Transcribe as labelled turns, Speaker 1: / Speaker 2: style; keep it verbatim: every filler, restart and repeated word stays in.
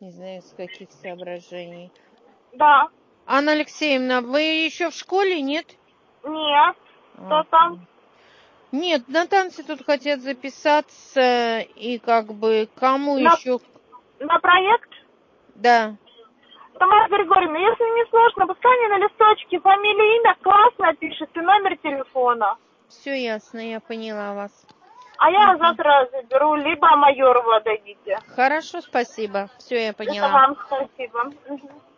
Speaker 1: Не знаю, с каких соображений.
Speaker 2: Да.
Speaker 1: Анна Алексеевна, вы еще в школе, нет?
Speaker 2: Нет. Кто
Speaker 1: А,
Speaker 2: там?
Speaker 1: Нет, на танцы тут хотят записаться, и как бы кому
Speaker 2: На,
Speaker 1: еще...
Speaker 2: на проект?
Speaker 1: Да.
Speaker 2: Тамара Григорьевна, если не сложно, пускай мне на листочке фамилия, имя, класс напишет и номер телефона.
Speaker 1: Все ясно, я поняла вас.
Speaker 2: А я
Speaker 1: Мгм.
Speaker 2: завтра заберу, либо Майорова дадите.
Speaker 1: Хорошо, спасибо. Все, я
Speaker 2: Это
Speaker 1: поняла.
Speaker 2: вам спасибо. Мгм.